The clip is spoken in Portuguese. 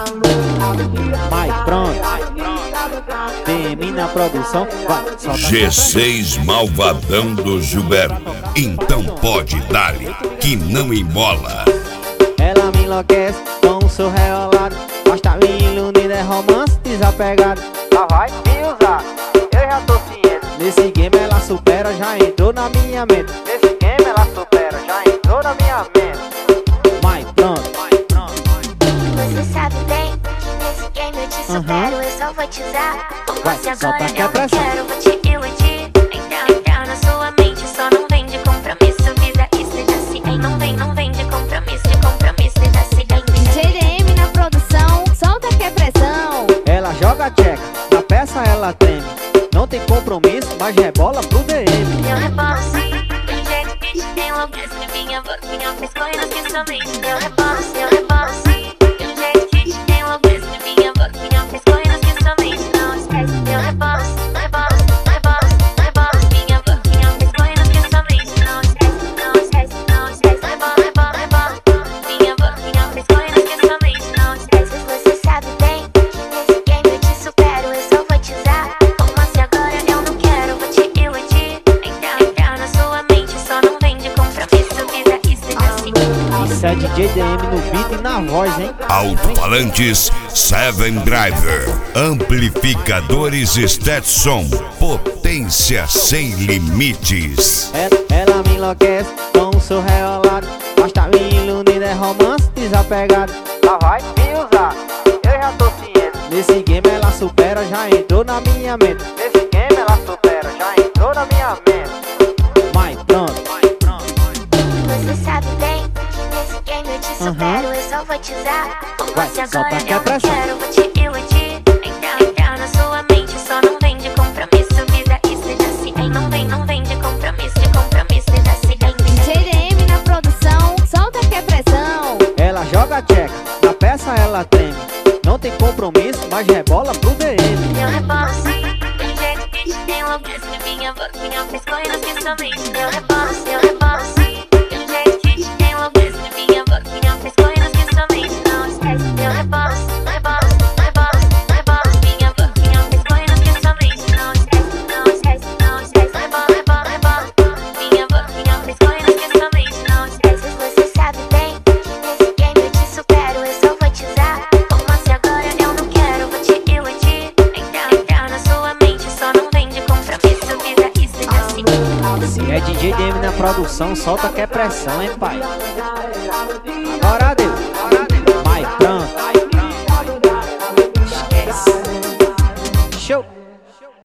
Vai, pronto. DM na produção, vai, solta. G6 Malvadão do Gilberto. Então pode dar-lhe, que não embola. Ela me enlouquece com o seu reolado. Basta me ilunir, é romance desapegado. Lá vai me usar, eu já tô ciente. Nesse game ela supera, já entrou na minha mente. Nesse game ela supera, já entrou na minha mente. Vai, pronto. Você sabe bem que nesse game eu te supero, eu só vou te usar. Vai, Você solta agora que é eu pra não quero, vou te iludir. Entrar na sua mente, só não vem de compromisso. Vida e seja assim, não vem de compromisso, seja assim. JDM na produção, solta que é pressão. Ela joga check, na peça ela treme. Não tem compromisso, mas rebola pro DM. Eu rebolo sim, tem jeito que te tem enlouquece. Minha boquinha fez coisas que somente eu rebolo sim, tem jeito que te tem enlouquece. Minha boquinha fez coisas que somente não esquece. Eu rebolo sim, minha boquinha fez coisas que somente não esquece. Rebola, minha boquinha fez coisas que somente não esquece. Você sabe bem que nesse game eu te supero, eu só vou te usar. Romance agora eu não quero, vou te iludir. Entrar na sua mente, só não vem de compromisso. Vida e seja assim. Isso é DJ DM no beat e na voz, hein? Alto-falantes Seven Driver. Amplificadores Stetson. Potência sem limites. Ela me enlouquece com o seu reolado. Basta me ilunir, é romance desapegado. Lá vai me usar, eu já tô ciente. Nesse game ela supera, já entrou na minha mente. Nesse game ela supera, já entrou na minha mente. Vai, pronto. Você sabe bem que nesse game eu te supero, eu só vou te usar. Romance Vai, solta agora que é eu não pressão. quero, vou te iludir. Entrar na sua mente, só não vem de compromisso. Vida e seja assim, não vem de compromisso, seja assim. JDM na produção, solta que é pressão. Ela joga check, na peça ela treme. Não tem compromisso, mas rebola pro DM. Eu rebolo sim, tem jeito que te tem enlouquece. Minha boquinha fez coisas que somente eu rebolo sim, tem jeito que te tem enlouquece. Minha boquinha fez coisas que somente não esquece. Eu rebolo sim, minha boquinha fez coisas que somente não esquece. Rebola, minha boquinha fez coisas que somente não esquece. Você sabe bem que nesse game eu te supero, eu só vou te usar. Romance agora eu não quero, vou te iludir. Entrar na sua mente, só não vem de compromisso. Vida e seja assim. Se é DJ DM na produção, solta que é pressão, hein, pai? Agora